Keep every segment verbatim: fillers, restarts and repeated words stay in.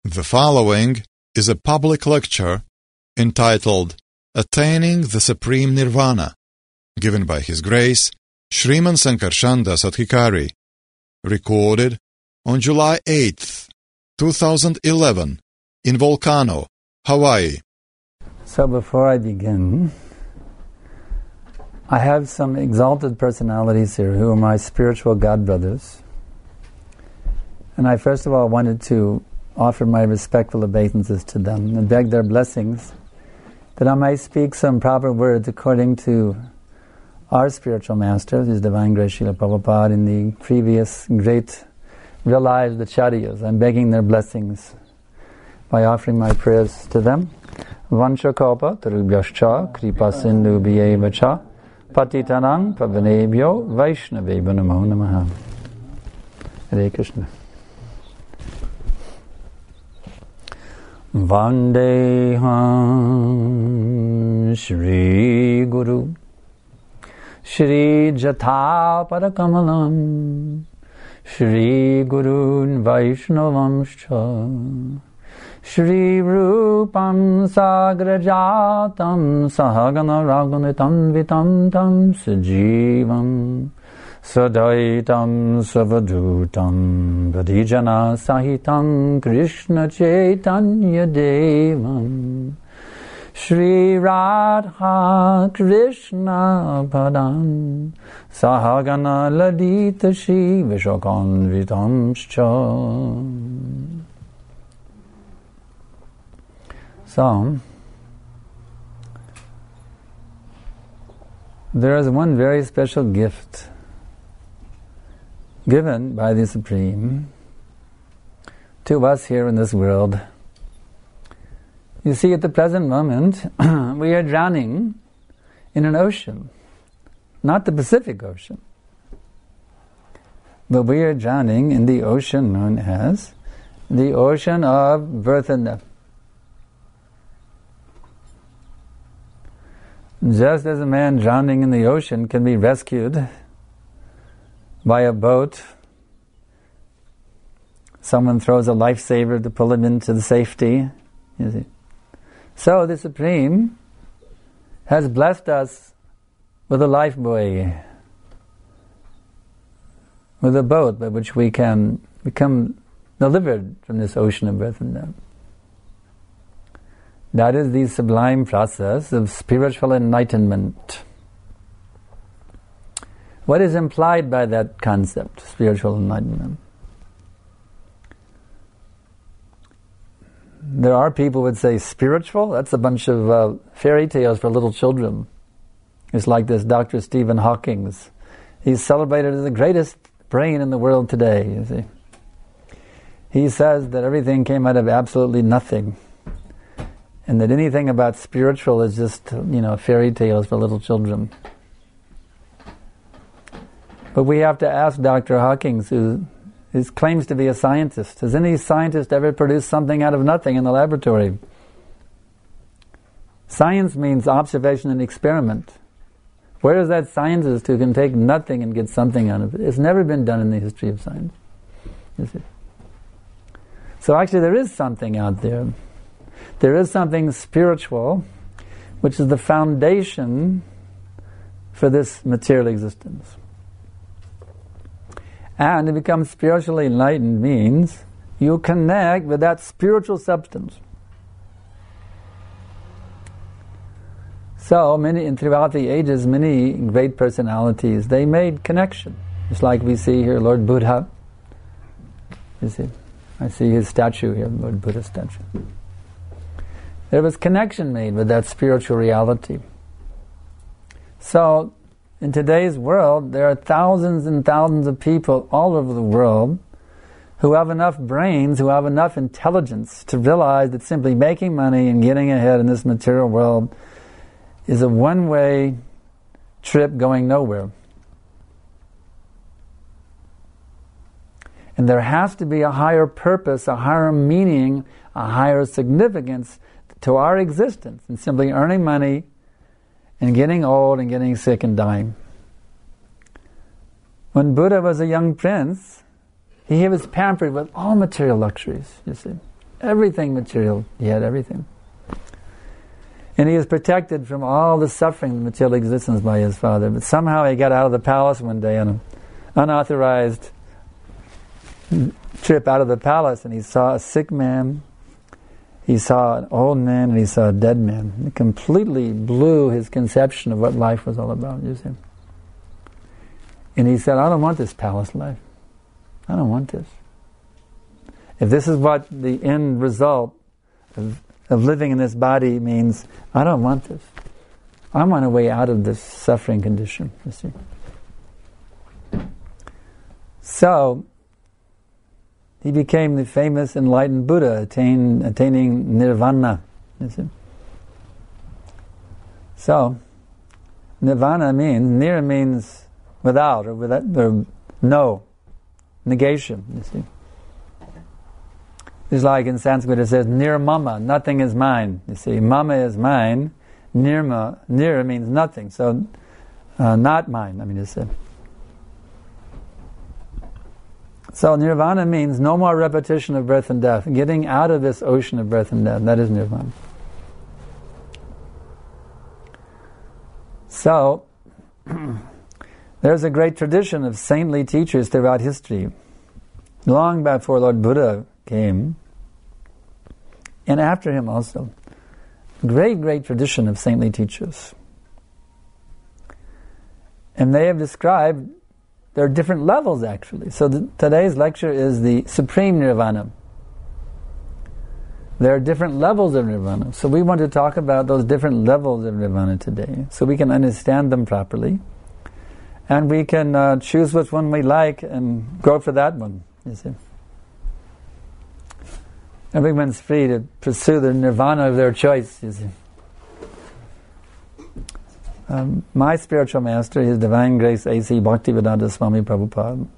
The following is a public lecture entitled Attaining the Supreme Nirvana, given by His Grace Sriman Sankarshan Das Adhikari, recorded on July eighth, two thousand eleven, in Volcano, Hawaii. So before I begin, I have some exalted personalities here who are my spiritual godbrothers. And I first of all wanted to offer my respectful obeisances to them and beg their blessings that I might speak some proper words according to our spiritual master, His Divine Grace Srila Prabhupada, in the previous great realized acharyas. I'm begging their blessings by offering my prayers to them. Vanchakalpa tarubhyascha kripa sindhu bhyevacha patitanang pavanebhyo vaishnavebhyo namo namaha. Hare Krishna. Vandeham Shri Guru Shri Jatha Parakamalam Shri Gurun Vaishnavamscha Shri Rupam Sagrajatam Sahagana Raganitam Vitam Tam Sajivam Sadaitam Savadutam Vadijana Sahitam Krishna Chaitanya Devam Shri Radha Krishna Padam Sahagana Ladita Shri Vishakam Vitamscha. So, there is one very special gift given by the Supreme to us here in this world. You see, at the present moment, we are drowning in an ocean, not the Pacific Ocean, but we are drowning in the ocean known as the ocean of birth and death. Just as a man drowning in the ocean can be rescued by a boat, someone throws a lifesaver to pull him into the safety, you see. So the Supreme has blessed us with a life buoy, with a boat by which we can become delivered from this ocean of birth and death. That is the sublime process of spiritual enlightenment. What is implied by that concept, spiritual enlightenment? There are people who would say, spiritual? That's a bunch of uh, fairy tales for little children. It's like this Doctor Stephen Hawking. He's celebrated as the greatest brain in the world today, you see. He says that everything came out of absolutely nothing, and that anything about spiritual is just, you know, fairy tales for little children. But we have to ask Doctor Hawkins, who, who claims to be a scientist, has any scientist ever produced something out of nothing in the laboratory? Science means observation and experiment. Where is that scientist who can take nothing and get something out of it? It's never been done in the history of science. You see? So actually there is something out there. There is something spiritual, which is the foundation for this material existence. And to become spiritually enlightened means you connect with that spiritual substance. So many, and throughout the ages, many great personalities, they made connection. Just like we see here, Lord Buddha. You see, I see his statue here, Lord Buddha's statue. There was connection made with that spiritual reality. So, in today's world, there are thousands and thousands of people all over the world who have enough brains, who have enough intelligence to realize that simply making money and getting ahead in this material world is a one-way trip going nowhere. And there has to be a higher purpose, a higher meaning, a higher significance to our existence than simply earning money and getting old and getting sick and dying. When Buddha was a young prince, he was pampered with all material luxuries, you see. everything material. He had everything. And he was protected from all the suffering of material existence by his father. But somehow he got out of the palace one day on an unauthorized trip out of the palace, and he saw a sick man, he saw an old man, and he saw a dead man. It completely blew his conception of what life was all about, you see. And he said, I don't want this palace life. I don't want this. If this is what the end result of, of living in this body means, I don't want this. I want a way out of this suffering condition, you see. So, he became the famous enlightened Buddha, attain, attaining nirvana, you see. So, nirvana means, nir means without, or without, or no, negation, you see. It's like in Sanskrit it says, nirmama, nothing is mine. You see, mama is mine, nirma, nir means nothing, so uh, not mine, I mean to say. So nirvana means no more repetition of birth and death, getting out of this ocean of birth and death. That is nirvana. So, there's a great tradition of saintly teachers throughout history, long before Lord Buddha came, and after him also. Great, great tradition of saintly teachers. And they have described, there are different levels actually. So the, today's lecture is the supreme nirvana. There are different levels of nirvana. So we want to talk about those different levels of nirvana today, so we can understand them properly. And we can uh, choose which one we like and go for that one, you see. Everyone's free to pursue the nirvana of their choice, you see. Um, my spiritual master, His Divine Grace A C Bhaktivedanta Swami Prabhupada,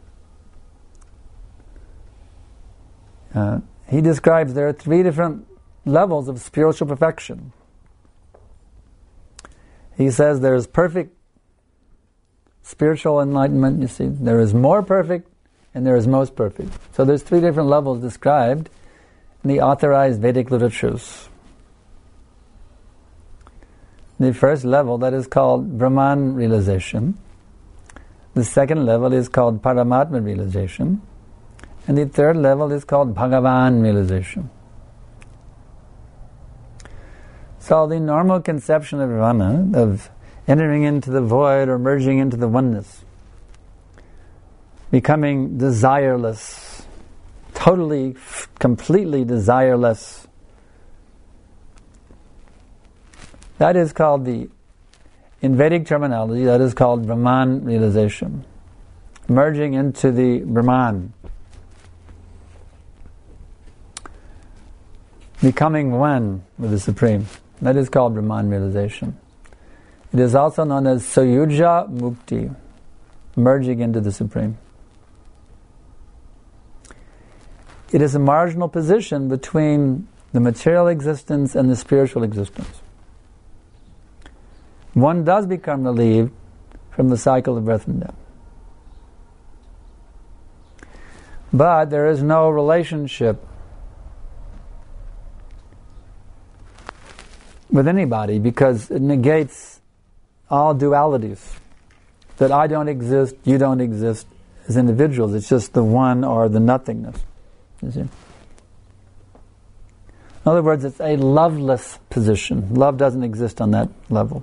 uh, he describes there are three different levels of spiritual perfection. He says there is perfect spiritual enlightenment, you see. There is more perfect and there is most perfect. So there's three different levels described in the authorized Vedic literatures. The first level, that is called Brahman realization. The second level is called Paramatma realization. And the third level is called Bhagavan realization. So the normal conception of nirvana, of entering into the void or merging into the oneness, becoming desireless, totally, completely desireless, that is called the, in Vedic terminology, that is called Brahman realization. Merging into the Brahman. Becoming one with the Supreme. That is called Brahman realization. It is also known as Sayuja Mukti, merging into the Supreme. It is a marginal position between the material existence and the spiritual existence. One does become relieved from the cycle of birth and death. But there is no relationship with anybody because it negates all dualities. That I don't exist, you don't exist as individuals. It's just the one or the nothingness. You see? In other words, it's a loveless position. Love doesn't exist on that level.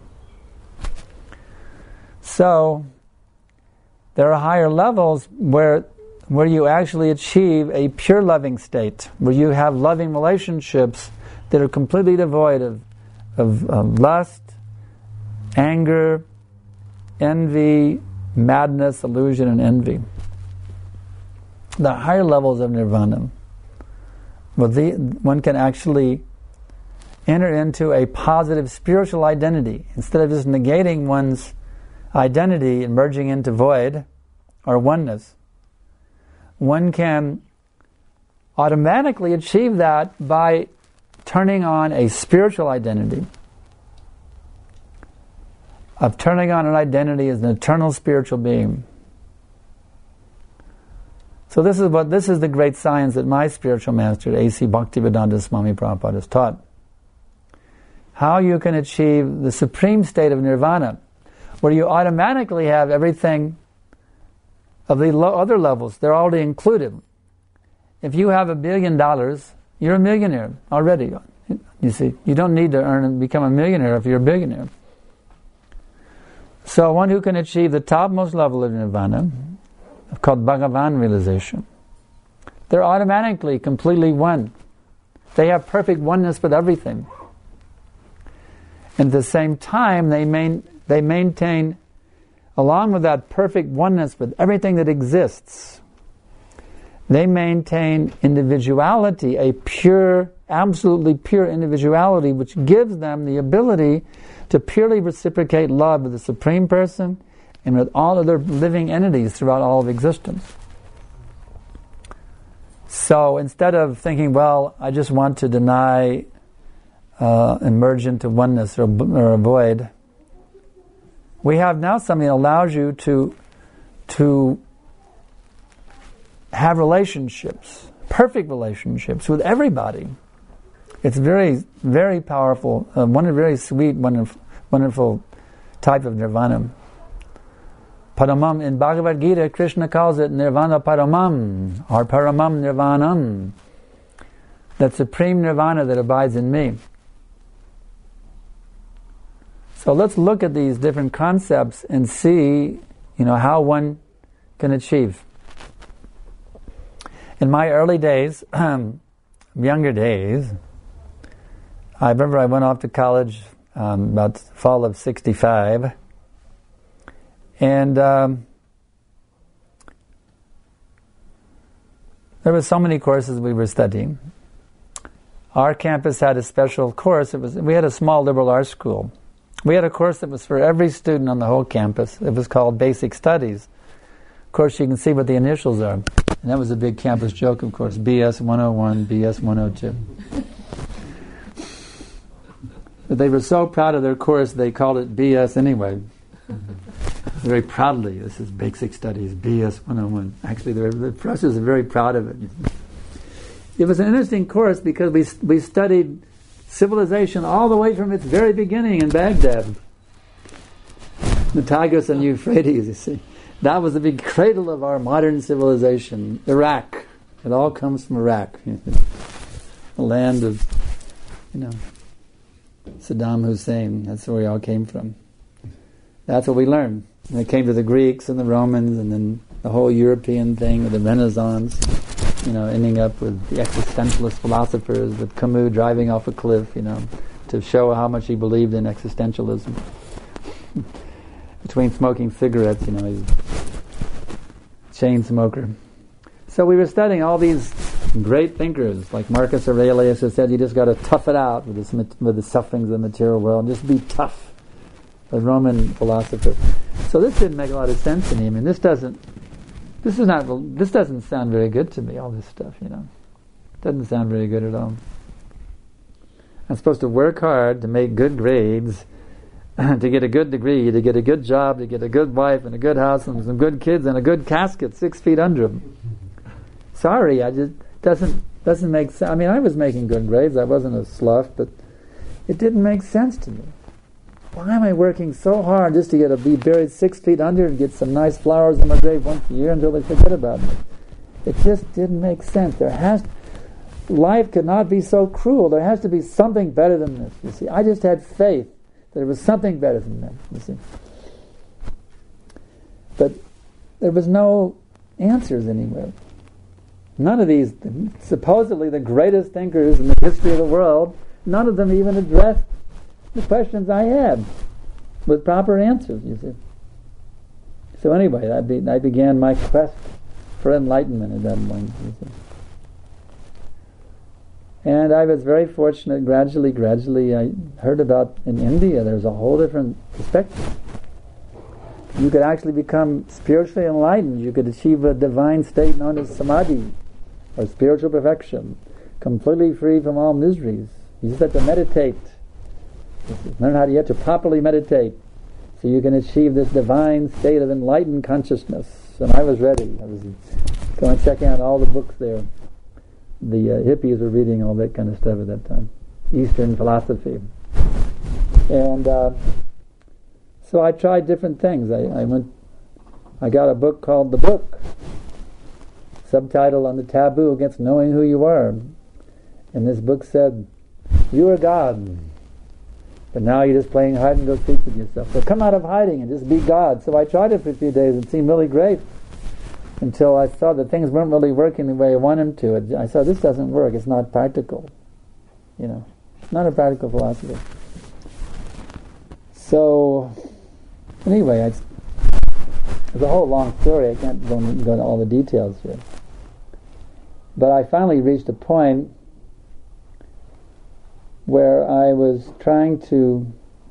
So, there are higher levels where where you actually achieve a pure loving state, where you have loving relationships that are completely devoid of, of uh, lust, anger, envy, madness, illusion, and envy. The higher levels of nirvana, well, the, one can actually enter into a positive spiritual identity instead of just negating one's identity and merging into void or oneness. One can automatically achieve that by turning on a spiritual identity, of turning on an identity as an eternal spiritual being. So this is what this is the great science that my spiritual master, A C Bhaktivedanta Swami Prabhupada, has taught. How you can achieve the supreme state of nirvana, where you automatically have everything of the lo- other levels. They're already included. If you have a billion dollars, you're a millionaire already. You see, you don't need to earn and become a millionaire if you're a billionaire. So one who can achieve the topmost level of nirvana, called Bhagavan realization, they're automatically completely one. They have perfect oneness with everything. And at the same time, they main, they maintain, along with that perfect oneness with everything that exists, they maintain individuality, a pure, absolutely pure individuality, which gives them the ability to purely reciprocate love with the Supreme Person and with all other living entities throughout all of existence. So instead of thinking, well, I just want to deny, uh, emerge into oneness or, or avoid, we have now something that allows you to to have relationships, perfect relationships with everybody. It's very, very powerful, uh, one very sweet, wonderful, wonderful type of nirvana. Paramam, in Bhagavad Gita, Krishna calls it Nirvana Paramam, or Paramam Nirvanam, that supreme nirvana that abides in me. So let's look at these different concepts and see, you know, how one can achieve. In my early days, younger days, I remember I went off to college um, about the fall of sixty-five, and um, there were so many courses we were studying. Our campus had a special course. It was we had a small liberal arts school. We had a course that was for every student on the whole campus. It was called Basic Studies. Of course, you can see what the initials are. And that was a big campus joke, of course, B S one oh one, B S one oh two. But they were so proud of their course, they called it B S anyway. Very proudly, this is Basic Studies, B S one oh one. Actually, the, the professors are very proud of it. It was an interesting course because we we studied civilization all the way from its very beginning in Baghdad. The Tigris and Euphrates, you see. That was the big cradle of our modern civilization, Iraq. It all comes from Iraq. The land of, you know, Saddam Hussein. That's where we all came from. That's what we learned. And it came to the Greeks and the Romans and then the whole European thing with the Renaissance, you know, ending up with the existentialist philosophers, with Camus driving off a cliff, you know, to show how much he believed in existentialism. Between smoking cigarettes, you know, he's a chain smoker. So we were studying all these great thinkers, like Marcus Aurelius, who said you just got to tough it out with, this, with the sufferings of the material world, and just be tough. A Roman philosopher. So this didn't make a lot of sense to me. I mean, this doesn't, this is not, this doesn't sound very good to me. All this stuff, you know, doesn't sound very good at all. I'm supposed to work hard to make good grades, to get a good degree, to get a good job, to get a good wife and a good house and some good kids and a good casket six feet under them. Sorry, I just doesn't doesn't make sense. I mean, I was making good grades. I wasn't a slough, but it didn't make sense to me. Why am I working so hard just to get to be buried six feet under and get some nice flowers on my grave once a year until they forget about me? It just didn't make sense. There has life cannot be so cruel. There has to be something better than this. You see, I just had faith that there was something better than that. You see, but there was no answers anywhere. None of these, supposedly the greatest thinkers in the history of the world, none of them even addressed the questions I had with proper answers, you see. So anyway, I, be, I began my quest for enlightenment at that point, you see. And I was very fortunate, gradually, gradually, I heard about in India, there's a whole different perspective. You could actually become spiritually enlightened. You could achieve a divine state known as samadhi, or spiritual perfection, completely free from all miseries. You just have to meditate. Learn how to, you have to properly meditate. so you can achieve this divine state of enlightened consciousness. And I was ready. I was going checking out all the books there. The uh, hippies were reading all that kind of stuff at that time, Eastern philosophy. And uh, so I tried different things. I, I went. I got a book called The Book, subtitle on the taboo against knowing who you are. And this book said, you are God, but now you're just playing hide and go seek with yourself. So come out of hiding and just be God. So I tried it for a few days. It seemed really great until I saw that things weren't really working the way I wanted them to. I saw this doesn't work. It's not practical. You know, it's not a practical philosophy. So anyway, I, it's a whole long story. I can't go, go into all the details here. But I finally reached a point where I was trying to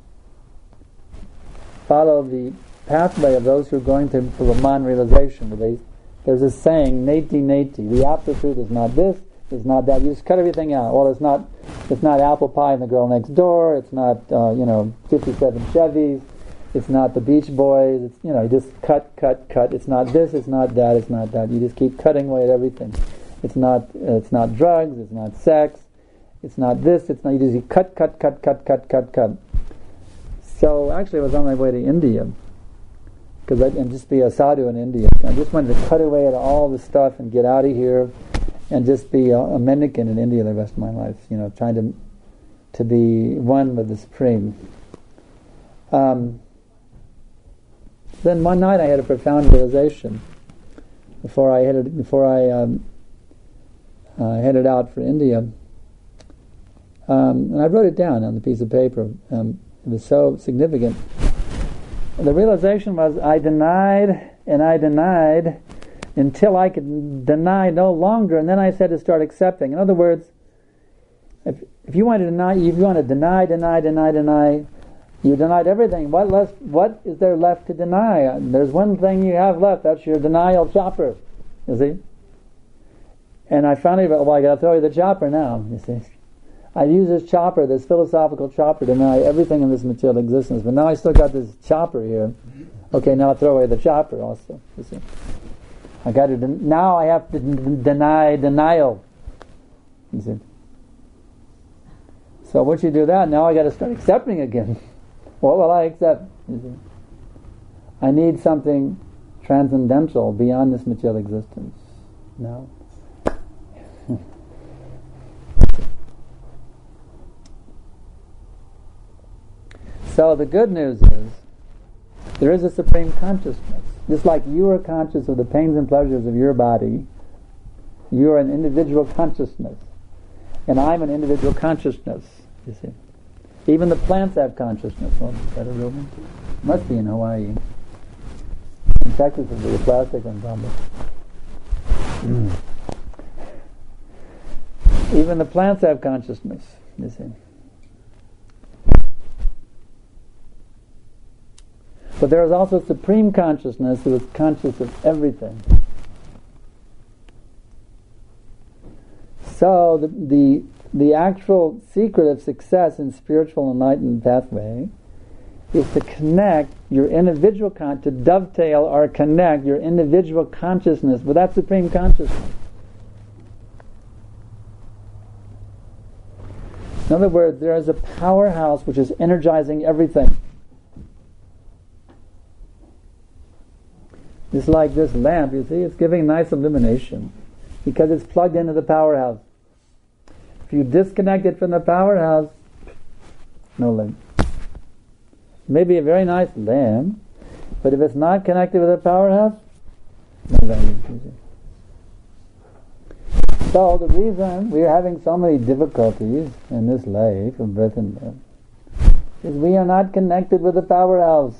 follow the pathway of those who are going to Brahman realization. They, there's a saying, neti neti, the absolute truth is not this, it's not that. You just cut everything out. Well, it's not it's not apple pie and the girl next door, it's not, uh, you know, fifty-seven Chevys, it's not the Beach Boys, it's, you know, you just cut, cut, cut. It's not this, it's not that, it's not that. You just keep cutting away at everything. It's not, uh, it's not drugs, it's not sex, it's not this, it's not, you just cut, cut, cut, cut, cut, cut, cut. So actually I was on my way to India, because I and just be a sadhu in India. I just wanted to cut away at all the stuff and get out of here and just be a, a mendicant in India the rest of my life, you know, trying to to be one with the Supreme. Um, then one night I had a profound realization before I headed before I um, uh, headed out for India. Um, and I wrote it down on the piece of paper. Um, it was so significant. The realization was I denied and I denied until I could deny no longer, and then I said to start accepting. In other words, if if you want to deny, if you want to deny, deny, deny, deny, you denied everything. What less? What is there left to deny? There's one thing you have left. That's your denial chopper. You see. And I finally, well, I got to throw you the chopper now. You see. I use this chopper, this philosophical chopper, to deny everything in this material existence. But now I still got this chopper here. Okay, now I'll throw away the chopper also. You see, I got to den- now I have to d- deny denial. You see. So once you do that, now I got to start accepting again. What will I accept? You see, I need something transcendental beyond this material existence. No. So the good news is, there is a supreme consciousness. Just like you are conscious of the pains and pleasures of your body, you are an individual consciousness. And I'm an individual consciousness, you see. Even the plants have consciousness. Well, is that a real one? Must be in Hawaii. In Texas, it'll be a plastic one, probably. Mm. Even the plants have consciousness, you see. But there is also supreme consciousness who is conscious of everything. So the, the the actual secret of success in spiritual enlightened pathway is to connect your individual con to dovetail or connect your individual consciousness with that supreme consciousness. In other words, there is a powerhouse which is energizing everything. It's like this lamp, you see, it's giving nice illumination because it's plugged into the powerhouse. If you disconnect it from the powerhouse, no lamp. Maybe a very nice lamp, but if it's not connected with the powerhouse, no value. So the reason we are having so many difficulties in this life of birth and death is we are not connected with the powerhouse.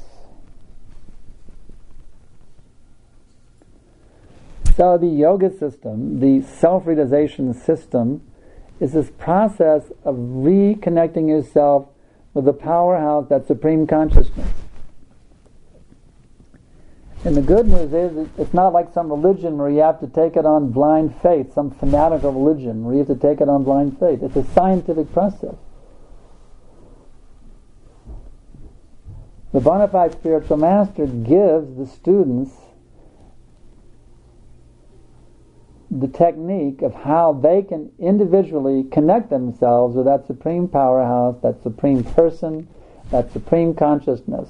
So the yoga system, the self-realization system, is this process of reconnecting yourself with the powerhouse, that supreme consciousness. And the good news is, it's not like some religion where you have to take it on blind faith, some fanatical religion where you have to take it on blind faith. It's a scientific process. The bona fide spiritual master gives the students the technique of how they can individually connect themselves with that supreme powerhouse, that supreme person, that supreme consciousness.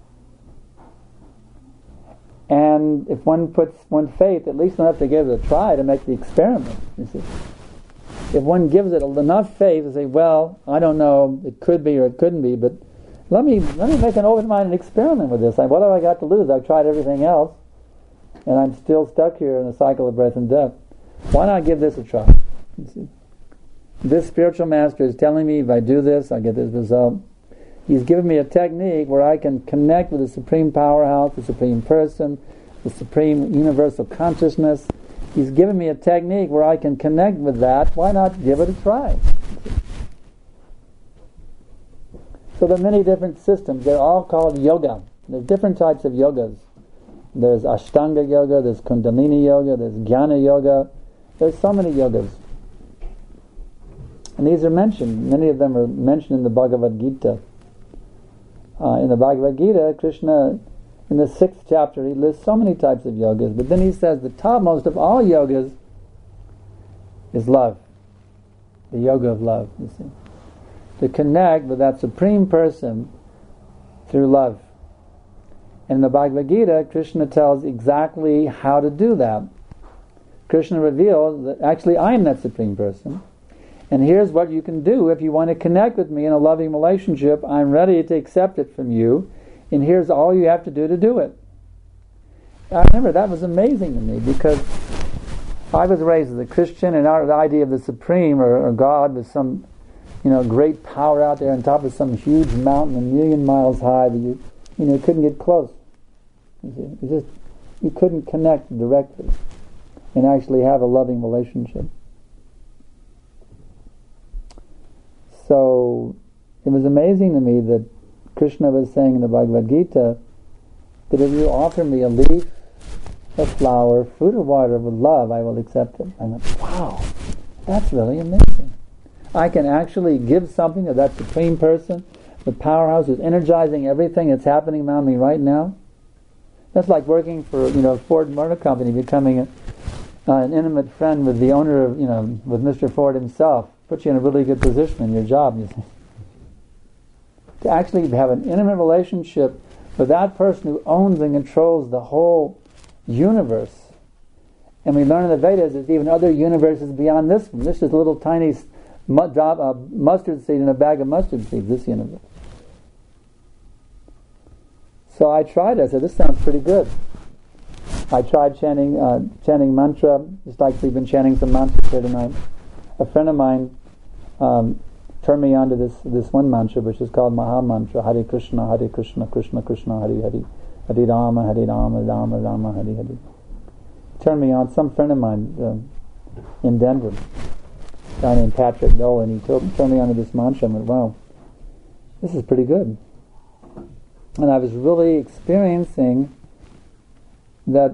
And if one puts one's faith, at least enough to give it a try to make the experiment, you see. If one gives it enough faith to say, well, I don't know, it could be or it couldn't be, but let me let me make an open-minded experiment with this. Like, what have I got to lose? I've tried everything else, and I'm still stuck here in the cycle of birth and death. Why not give this a try? You see? This spiritual master is telling me if I do this, I get this result. He's given me a technique where I can connect with the supreme powerhouse, the supreme person, the supreme universal consciousness. He's given me a technique where I can connect with that. Why not give it a try? So there are many different systems. They're all called yoga. There's different types of yogas. There's Ashtanga yoga, there's Kundalini yoga, there's Jnana yoga. There's so many yogas. And these are mentioned. Many of them are mentioned in the Bhagavad Gita. Uh, in the Bhagavad Gita, Krishna, in the sixth chapter, he lists so many types of yogas, but then he says the topmost of all yogas is love. The yoga of love, you see. To connect with that supreme person through love. And in the Bhagavad Gita, Krishna tells exactly how to do that. Krishna reveals that actually I am that supreme person. And here's what you can do if you want to connect with me in a loving relationship. I'm ready to accept it from you. And here's all you have to do to do it. I remember that was amazing to me because I was raised as a Christian, and our the idea of the Supreme or, or God was some, you know, great power out there on top of some huge mountain a million miles high that you, you know, couldn't get close. You see, it just you couldn't connect directly and actually have a loving relationship. So it was amazing to me that Krishna was saying in the Bhagavad Gita that if you offer me a leaf, a flower, fruit or water with love, I will accept it. I went, wow, that's really amazing. I can actually give something to that supreme person, the powerhouse who's energizing everything that's happening around me right now. That's like working for, you know, Ford Motor Company, becoming a, uh, an intimate friend with the owner of, you know, with Mister Ford himself. Puts you in a really good position in your job, you see. To actually have an intimate relationship with that person who owns and controls the whole universe. And we learn in the Vedas there's even other universes beyond this one. This is a little tiny mu- drop of mustard seed in a bag of mustard seeds, this universe. So I tried it. I said, this sounds pretty good. I tried chanting uh, chanting mantra, just like we've been chanting some mantras here tonight. A friend of mine um, turned me on to this this one mantra, which is called Maha Mantra, Hare Krishna, Hare Krishna, Krishna Krishna, Hare Hare, Hare Rama, Hare Rama, Rama Rama, Hare Hare. Turned me on. Some friend of mine um, in Denver, a guy named Patrick Dolan, he told, turned me on to this mantra. I went, wow, this is pretty good. And I was really experiencing that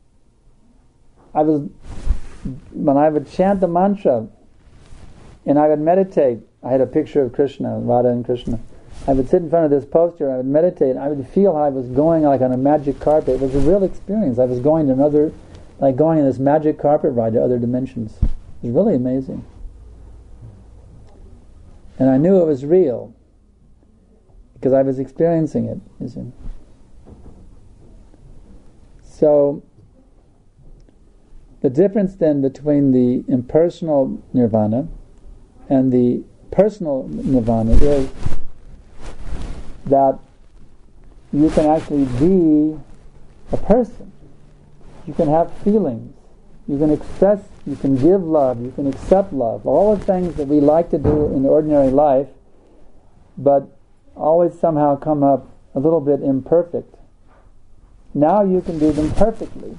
I was, when I would chant the mantra and I would meditate, I had a picture of Krishna, Radha and Krishna. I would sit in front of this poster, I would meditate, and I would feel how I was going like on a magic carpet. It was a real experience. I was going to another, like going on this magic carpet ride to other dimensions. It was really amazing. And I knew it was real because I was experiencing it, you see. So, the difference then between the impersonal nirvana and the personal nirvana is that you can actually be a person. You can have feelings. You can express, you can give love, you can accept love. All the things that we like to do in ordinary life, but always somehow come up a little bit imperfect. Now you can do them perfectly.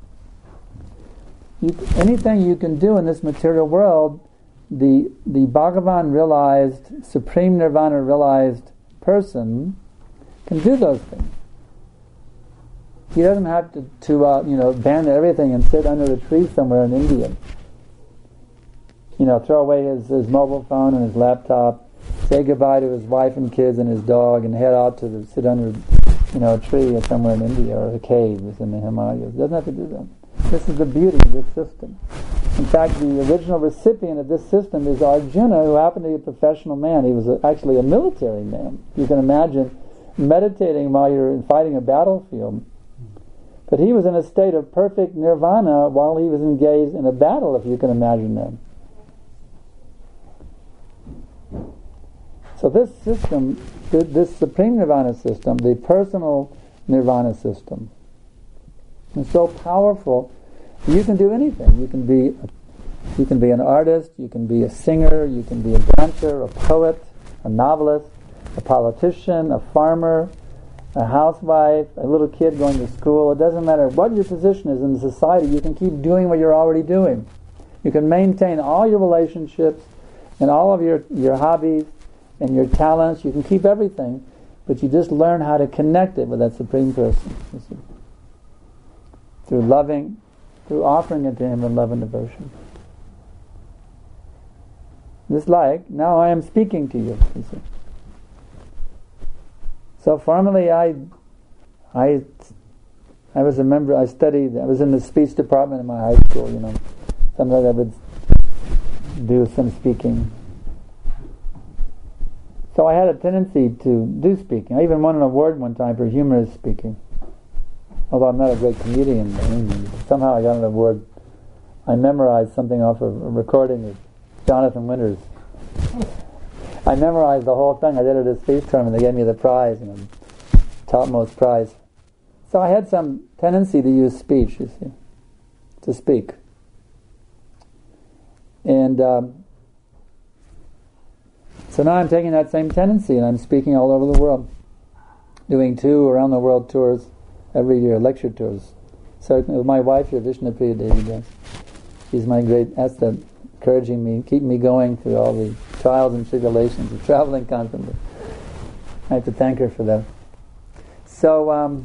You, anything you can do in this material world, the the Bhagavan realized, Supreme Nirvana realized person can do those things. He doesn't have to, to uh, you know, abandon everything and sit under a tree somewhere in India. You know, throw away his, his mobile phone and his laptop, say goodbye to his wife and kids and his dog, and head out to the, sit under you know, a tree somewhere in India or a cave is in the Himalayas. It doesn't have to do that. This is the beauty of this system. In fact, the original recipient of this system is Arjuna, who happened to be a professional man. He was a, actually a military man. You can imagine meditating while you're fighting a battlefield. But he was in a state of perfect nirvana while he was engaged in a battle, if you can imagine that. So this system, this Supreme Nirvana system, the personal Nirvana system, is so powerful. You can do anything. You can be, you can be an artist. You can be a singer. You can be a dancer, a poet, a novelist, a politician, a farmer, a housewife, a little kid going to school. It doesn't matter what your position is in the society. You can keep doing what you're already doing. You can maintain all your relationships and all of your your hobbies and your talents. You can keep everything, but you just learn how to connect it with that Supreme Person. You see. Through loving, through offering it to Him in love and devotion. Just like, now I am speaking to you, you see. So formerly I, I, I was a member, I studied, I was in the speech department in my high school, you know. Sometimes I would do some speaking. So I had a tendency to do speaking. I even won an award one time for humorous speaking. Although I'm not a great comedian by any means. Somehow I got an award. I memorized something off of a recording of Jonathan Winters. I memorized the whole thing. I did it at a speech term and they gave me the prize, you know, topmost prize. So I had some tendency to use speech, you see, to speak. And um, so now I'm taking that same tendency and I'm speaking all over the world, doing two around the world tours every year, lecture tours. So with my wife here, Vishnupriya Devi Das. She's my great asset, encouraging me, keeping me going through all the trials and tribulations of traveling constantly. I have to thank her for that. So um,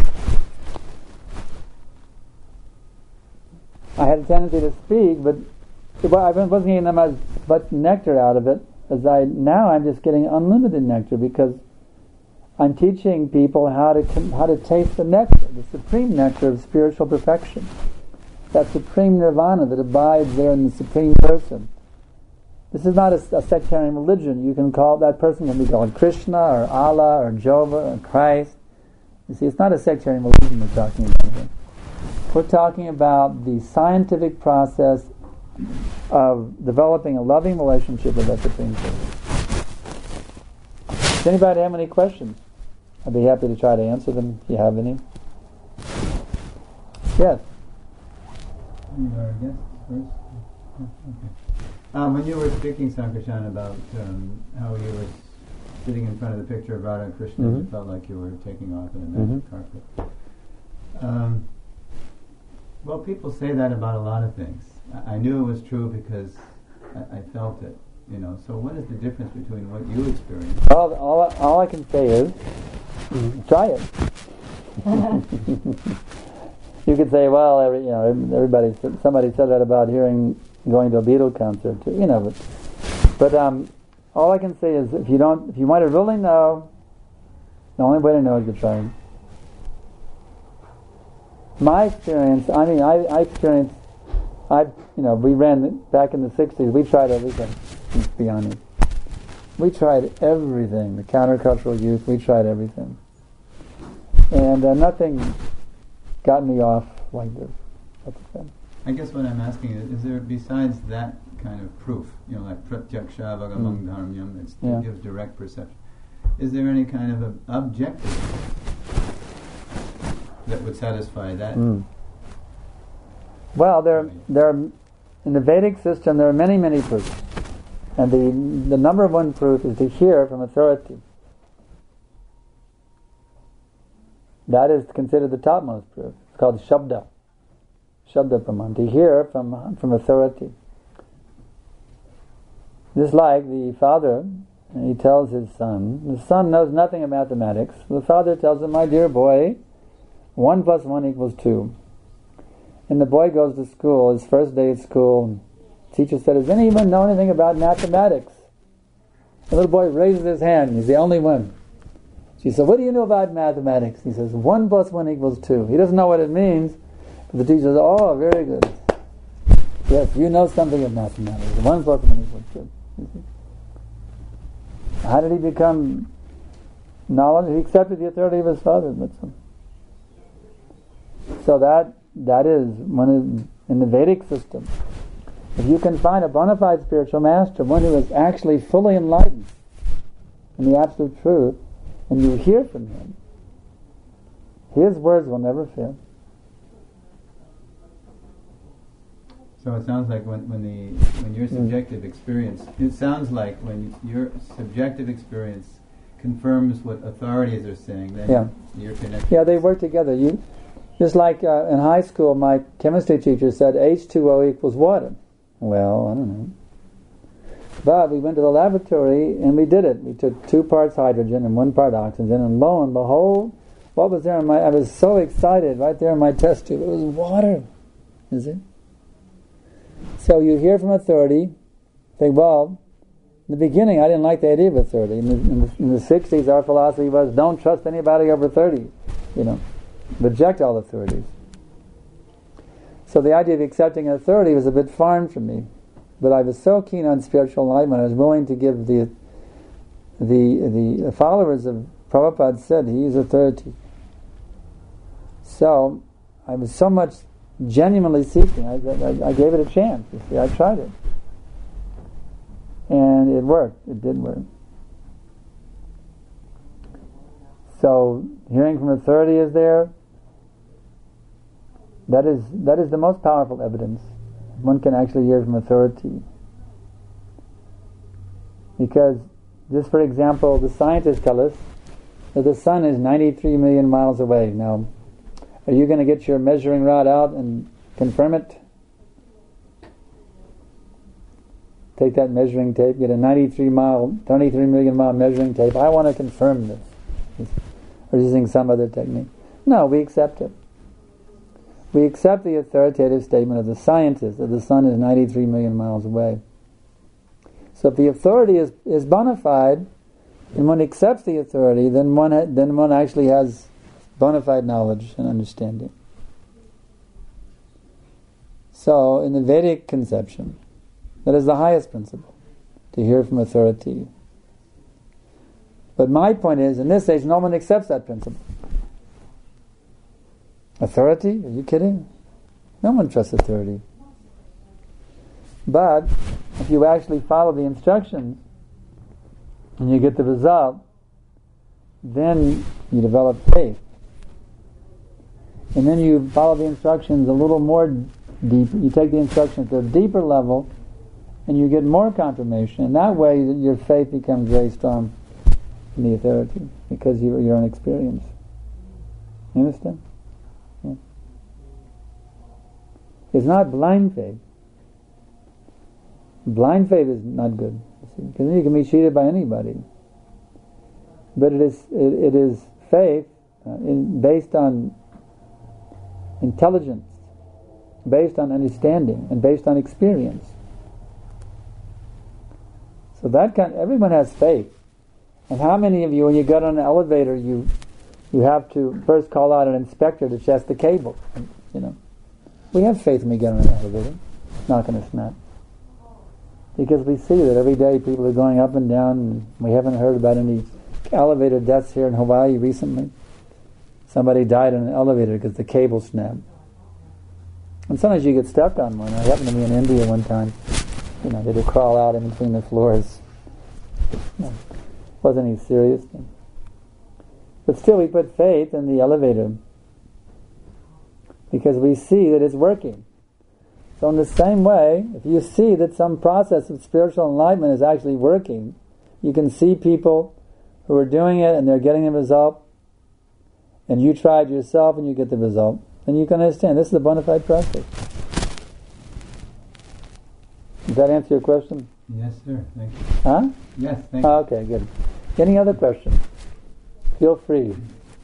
I had a tendency to speak, but I wasn't getting that much but nectar out of it. As I now I'm just getting unlimited nectar because I'm teaching people how to how to taste the nectar, the supreme nectar of spiritual perfection. That supreme nirvana that abides there in the Supreme Person. This is not a, a sectarian religion. You can call, that person can be called Krishna or Allah or Jehovah or Christ. You see, it's not a sectarian religion we're talking about here. We're talking about the scientific process of developing a loving relationship with that Supreme Person. Does anybody have any questions? I'd be happy to try to answer them if you have any. Yes? Our guest first. Okay. Um, when you were speaking, Sankarshan, about um, how you were sitting in front of the picture of Radha and Krishna, mm-hmm. it felt like you were taking off in a magic mm-hmm. carpet. Um, well, people say that about a lot of things. I, I knew it was true because I, I felt it. You know. So, what is the difference between what you experienced? Well, all all I can say is, try it. You could say, well, every, you know, everybody, somebody said that about hearing, going to a Beatle concert, too, you know. But, but um, all I can say is, if you don't, if you want to really know, the only way to know is to try. My experience, I mean, I, I experienced, I, you know, we ran back in the sixties. We tried everything. Let's be honest. We tried everything. The countercultural youth. We tried everything, and uh, nothing got me off like this. I guess what I'm asking is, is there, besides that kind of proof, you know, like pratyaksha bhagamang dharmyam, it yeah. gives direct perception, is there any kind of a objective that would satisfy that? Mm. Well, there, there are, in the Vedic system, there are many, many proofs. And the, the number one proof is to hear from authority. That is considered the topmost proof. It's called Shabda. Shabda Praman. To hear from from authority. Just like the father, he tells his son, the son knows nothing of mathematics. The father tells him, my dear boy, one plus one equals two. And the boy goes to school, his first day at school, the teacher said, does anyone know anything about mathematics? The little boy raises his hand, he's the only one. She said, what do you know about mathematics? He says, one plus one equals two. He doesn't know what it means, but the teacher says, oh, very good. Yes, you know something of mathematics. One plus one equals two. How did he become knowledge? He accepted the authority of his father. That's all. So that that is one of, in the Vedic system. If you can find a bona fide spiritual master, one who is actually fully enlightened in the absolute truth, and you hear from him, his words will never fail. So it sounds like when when the when your subjective experience, it sounds like when your subjective experience confirms what authorities are saying, then yeah. you're connected. Yeah, they work together. You just like uh, in high school, my chemistry teacher said H two O equals water. Well, I don't know. But we went to the laboratory and we did it. We took two parts hydrogen and one part oxygen, and lo and behold, what was there in my? I was so excited right there in my test tube. It was water. Is it? So you hear from authority, think, well, in the beginning I didn't like the idea of authority. In the, in the, in the sixties our philosophy was don't trust anybody over thirty, you know, reject all authorities. So the idea of accepting authority was a bit foreign for me, but I was so keen on spiritual enlightenment I was willing to give the the the followers of Prabhupada said he is authority. So I was so much genuinely seeking. I, I, I gave it a chance. You see, I tried it, and it worked. It did work. So, hearing from authority is there. That is that is the most powerful evidence. One can actually hear from authority, because, just for example, the scientists tell us that the sun is ninety-three million miles away now. Are you going to get your measuring rod out and confirm it? Take that measuring tape, get a ninety-three mile, twenty-three million mile measuring tape. I want to confirm this. Or using some other technique. No, we accept it. We accept the authoritative statement of the scientists that the sun is ninety-three million miles away. So if the authority is, is bona fide, and one accepts the authority, then one ha- then one actually has bona fide knowledge and understanding. So, in the Vedic conception, that is the highest principle, to hear from authority. But my point is, in this age, no one accepts that principle. Authority? Are you kidding? No one trusts authority. But, if you actually follow the instructions, and you get the result, then you develop faith. And then you follow the instructions a little more deep. You take the instructions to a deeper level, and you get more confirmation. And that way, your faith becomes very strong in the authority, because you, your own experience. You understand? Yeah. It's not blind faith. Blind faith is not good, because then you can be cheated by anybody. But it is it, it is faith uh, in, based on intelligence, based on understanding, and based on experience. So that kind, everyone has faith. And how many of you, when you get on an elevator, you you have to first call out an inspector to check the cable? You know, we have faith when we get on an elevator. It's not going to snap, because we see that every day people are going up and down. And we haven't heard about any elevator deaths here in Hawaii recently. Somebody died in an elevator because the cable snapped. And sometimes you get stuck on one. It happened to me in India one time. You know, they had to crawl out in between the floors. You know, wasn't any serious thing. But still, we put faith in the elevator because we see that it's working. So in the same way, if you see that some process of spiritual enlightenment is actually working, you can see people who are doing it and they're getting the result, and you tried yourself and you get the result, then you can understand this is a bona fide process. Does that answer your question? Yes, sir. Thank you. Huh? Yes, thank Oh, you. okay, good. Any other questions? Feel free.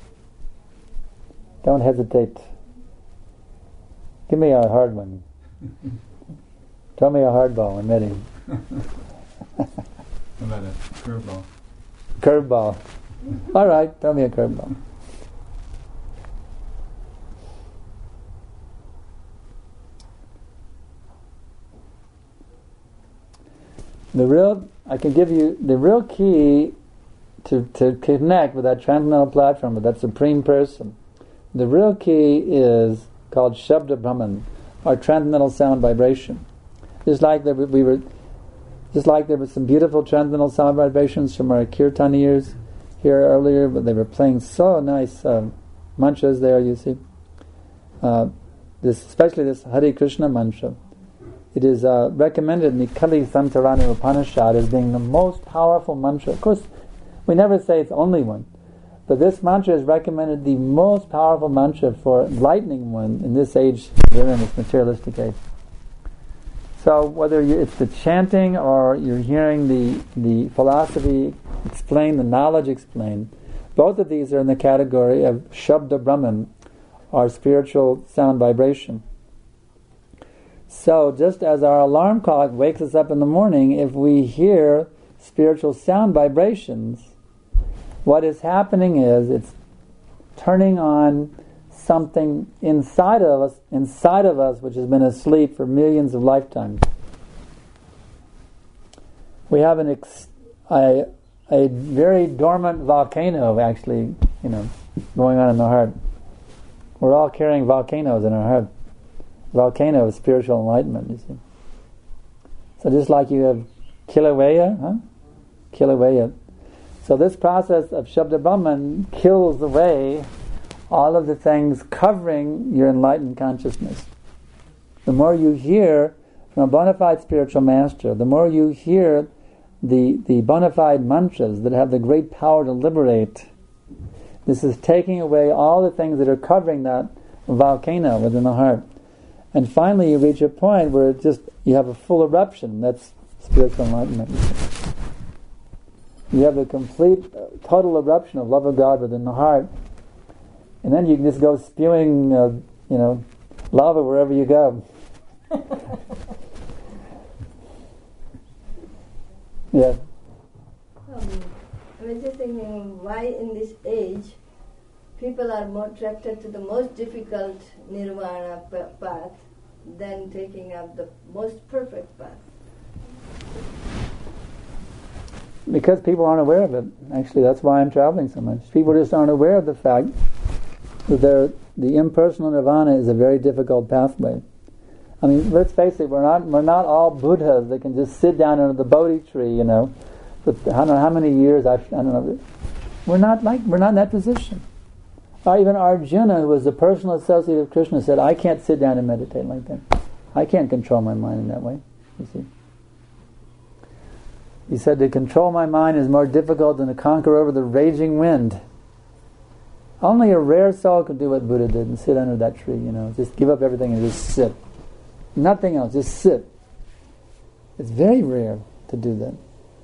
Don't hesitate. Give me a hard one. Throw me a hard ball. I'm ready. How about a curveball? Curveball. All right, throw me a curveball. The real, I can give you the real key to, to connect with that transcendental platform, with that supreme person. The real key is called Shabda Brahman, or transcendental sound vibration. Just like there, we were, just like there were some beautiful transcendental sound vibrations from our kirtan ears here earlier, but they were playing so nice um, mantras there. You see, uh, this especially this Hare Krishna mantra. It is uh, recommended in the Kali Santarana Upanishad as being the most powerful mantra. Of course, we never say it's the only one, but this mantra is recommended the most powerful mantra for enlightening one in this age we're in, this materialistic age. So whether you, it's the chanting or you're hearing the, the philosophy explained, the knowledge explained, both of these are in the category of Shabda Brahman, or spiritual sound vibration. So just as our alarm clock wakes us up in the morning, if we hear spiritual sound vibrations, what is happening is it's turning on something inside of us, inside of us, which has been asleep for millions of lifetimes. We have an ex- a, a very dormant volcano, actually, you know, going on in the heart. We're all carrying volcanoes in our heart. Volcano of spiritual enlightenment, you see. So just like you have Kilauea, huh? Kilauea. So this process of Shabda Brahman kills away all of the things covering your enlightened consciousness. The more you hear from a bona fide spiritual master, the more you hear the, the bona fide mantras that have the great power to liberate, this is taking away all the things that are covering that volcano within the heart. And finally you reach a point where it just you have a full eruption. That's spiritual enlightenment. You have a complete, uh, total eruption of love of God within the heart. And then you can just go spewing, uh, you know, lava wherever you go. Yeah. Um, I was just thinking, why in this age people are more attracted to the most difficult nirvana p- path than taking up the most perfect path? Because people aren't aware of it. Actually, that's why I'm traveling so much. People just aren't aware of the fact that they're, the impersonal nirvana is a very difficult pathway. I mean, let's face it, we're not we're not all Buddhas that can just sit down under the Bodhi tree, you know, for I don't know how many years, I've, I don't know. We're not like, we're not in that position. Or even Arjuna, who was the personal associate of Krishna, said, I can't sit down and meditate like that. I can't control my mind in that way, you see. He said, to control my mind is more difficult than to conquer over the raging wind. Only a rare soul could do what Buddha did and sit under that tree, you know, just give up everything and just sit. Nothing else, just sit. It's very rare to do that.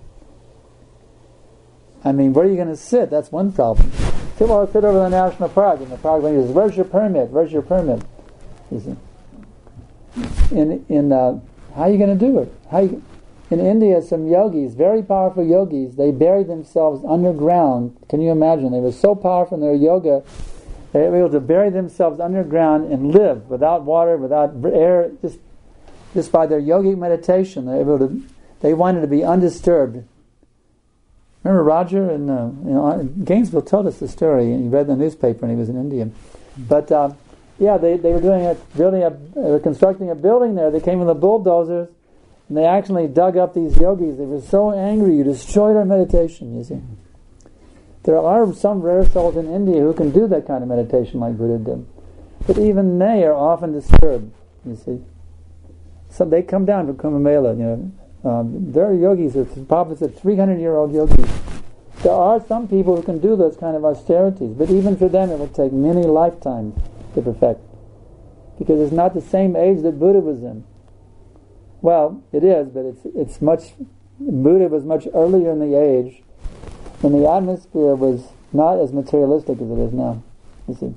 I mean, where are you going to sit? That's one problem. People will sit over the national park, and the park ranger says, where's your permit? Where's your permit? You see. In, in, uh, how are you going to do it? How you, in India, some yogis, very powerful yogis, they buried themselves underground. Can you imagine? They were so powerful in their yoga, they were able to bury themselves underground and live without water, without air, just just by their yogic meditation. They were able to. They wanted to be undisturbed. Remember Roger and uh, you know, Gainesville told us the story. He read the newspaper and he was in India. But uh, yeah, they they were doing a building a they were constructing a building there. They came with the bulldozers and they actually dug up these yogis. They were so angry. You destroyed our meditation. You see. There are some rare souls in India who can do that kind of meditation like Buddha did. But even they are often disturbed, you see. So they come down from Kumbh Mela, you know. Um, there are yogis, prophets are three hundred year old yogis. There are some people who can do those kind of austerities, but even for them it will take many lifetimes to perfect. Because it's not the same age that Buddha was in. Well, it is, but it's it's much, Buddha was much earlier in the age, when the atmosphere was not as materialistic as it is now. You see.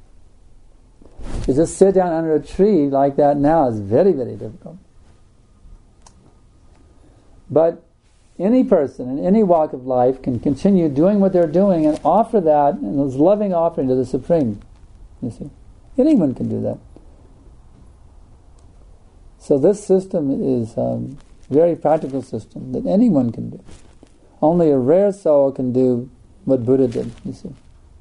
To just sit down under a tree like that now is very, very difficult. But any person in any walk of life can continue doing what they're doing and offer that in this loving offering to the Supreme. You see? Anyone can do that. So this system is a very practical system that anyone can do. Only a rare soul can do what Buddha did, you see.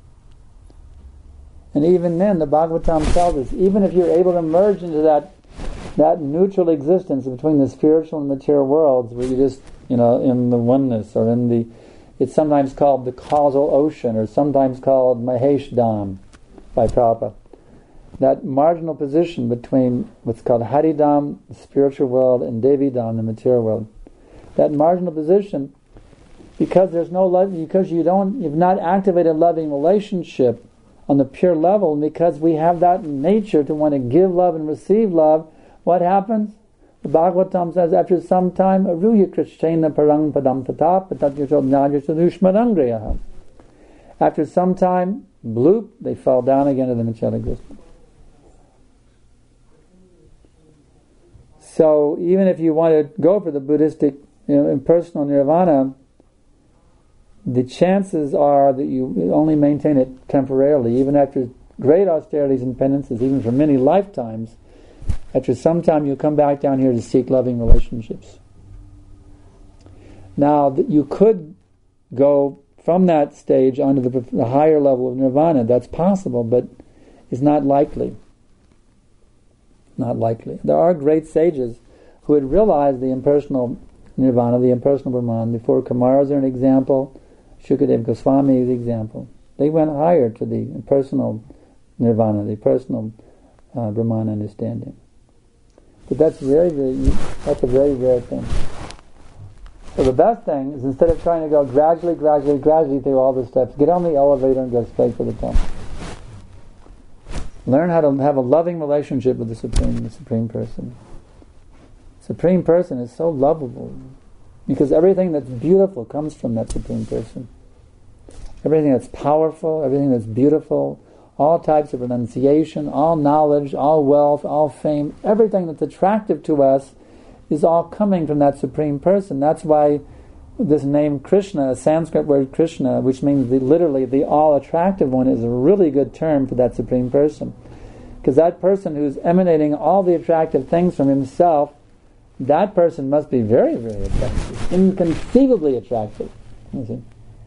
And even then, the Bhagavatam tells us, even if you're able to merge into that that neutral existence between the spiritual and material worlds, where you just, you know, in the oneness, or in the, it's sometimes called the causal ocean, or sometimes called Mahesh Dham by Prabhupada. That marginal position between what's called Haridham, the spiritual world, and Devidham, the material world. That marginal position, because there's no love, because you don't, you've not activated a loving relationship on the pure level, and because we have that nature to want to give love and receive love, what happens? The Bhagavatam says, after some time, aruya krishtena parang padam tatap patat. After some time, bloop, they fall down again to the material existence. So even if you want to go for the Buddhistic, you know, impersonal nirvana, the chances are that you only maintain it temporarily, even after great austerities and penances, even for many lifetimes. After some time, you'll come back down here to seek loving relationships. Now, you could go from that stage onto the, the higher level of nirvana. That's possible, but it's not likely. Not likely. There are great sages who had realized the impersonal nirvana, the impersonal Brahman. The four Kumaras are an example. Shukadeva Goswami is an example. They went higher to the impersonal nirvana, the personal uh, Brahman understanding. But that's very, very, that's a very rare thing. So the best thing is, instead of trying to go gradually, gradually, gradually through all the steps, get on the elevator and go straight for the top. Learn how to have a loving relationship with the Supreme, the Supreme Person. Supreme Person is so lovable because everything that's beautiful comes from that Supreme Person. Everything that's powerful, everything that's beautiful, all types of renunciation, all knowledge, all wealth, all fame, everything that's attractive to us is all coming from that Supreme Person. That's why this name Krishna, a Sanskrit word Krishna, which means the, literally the all-attractive one, is a really good term for that Supreme Person. Because that person who's emanating all the attractive things from himself, that person must be very, very attractive. Inconceivably attractive. You see?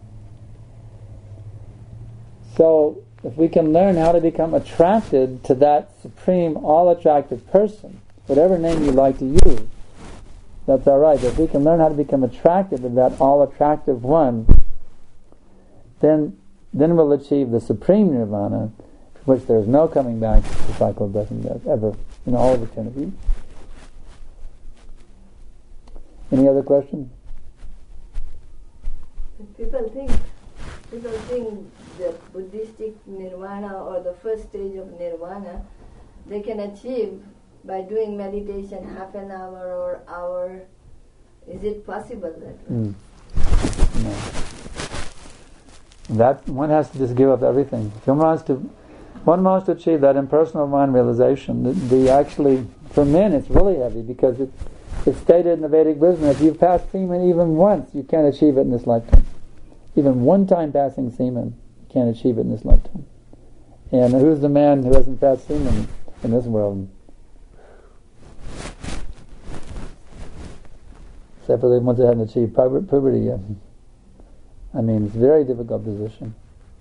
So, if we can learn how to become attracted to that supreme, all-attractive person, whatever name you like to use, that's all right. If we can learn how to become attracted to that all-attractive one, then then we'll achieve the supreme nirvana, for which there's no coming back to the cycle of birth and death, ever, in all of eternity. Any other questions? People think, people think the Buddhistic nirvana, or the first stage of nirvana, they can achieve by doing meditation half an hour or hour. Is it possible that way? Mm. No. That one has to just give up everything. If one wants to, one wants to achieve that impersonal mind realization. The, the actually, for men, it's really heavy because it's it's stated in the Vedic wisdom. If you've passed semen even once, you can't achieve it in this lifetime. Even one time passing semen, you can't achieve it in this lifetime. And who's the man who hasn't passed semen in this world? Except for the ones that haven't achieved puberty yet. I mean, it's a very difficult position.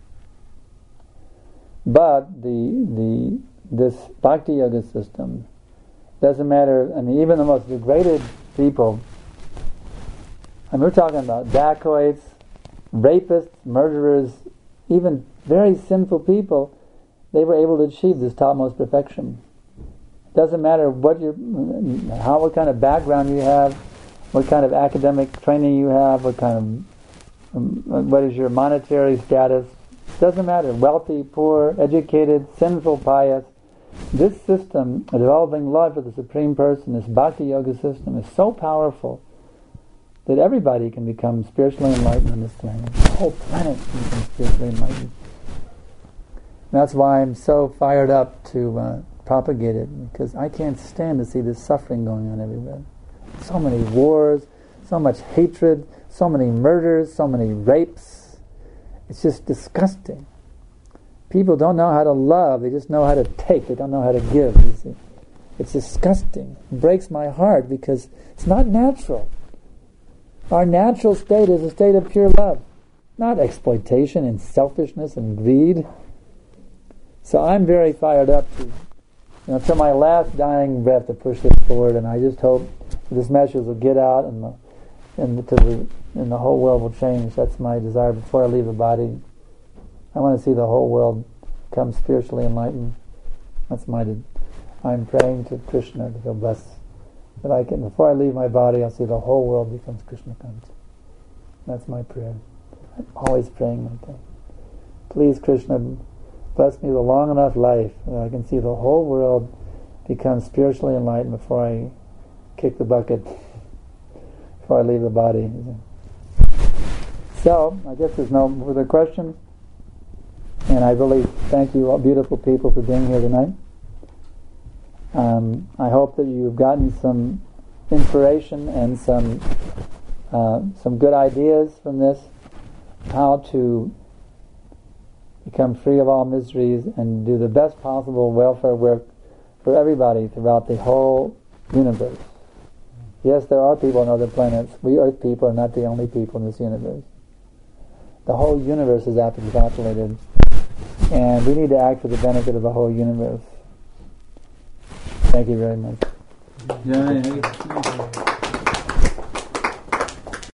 But the the this Bhakti Yoga system doesn't matter. I mean, even the most degraded people, and we're talking about dacoits, rapists, murderers, even very sinful people, they were able to achieve this topmost perfection. It doesn't matter what your, how, what kind of background you have, what kind of academic training you have, what kind of, um, what is your monetary status. It doesn't matter. Wealthy, poor, educated, sinful, pious. This system of developing love for the Supreme Person, this Bhakti Yoga system, is so powerful that everybody can become spiritually enlightened on this planet. The whole planet can become spiritually enlightened. That's why I'm so fired up to uh, propagate it, because I can't stand to see this suffering going on everywhere. So many wars, so much hatred, so many murders, so many rapes. It's just disgusting. People don't know how to love, they just know how to take, they don't know how to give, you see. It's disgusting. It breaks my heart because it's not natural. Our natural state is a state of pure love, not exploitation and selfishness and greed. So I'm very fired up to, you know, to my last dying breath to push this forward, and I just hope this message will get out and the, and to the and the whole world will change. That's my desire before I leave the body. I want to see the whole world become spiritually enlightened. That's my. De- I'm praying to Krishna to feel blessed that I can. Before I leave my body, I'll see the whole world becomes Krishna conscious. That's my prayer. I'm always praying like that. Please, Krishna, bless me with a long enough life that I can see the whole world become spiritually enlightened before I kick the bucket, before I leave the body. So, I guess there's no further questions. And I really thank you all beautiful people for being here tonight. Um, I hope that you've gotten some inspiration and some uh, some good ideas from this, how to become free of all miseries and do the best possible welfare work for everybody throughout the whole universe. Yes, there are people on other planets. We Earth people are not the only people in this universe. The whole universe is populated, and we need to act for the benefit of the whole universe. Thank you very much. Jai Hare Krishna.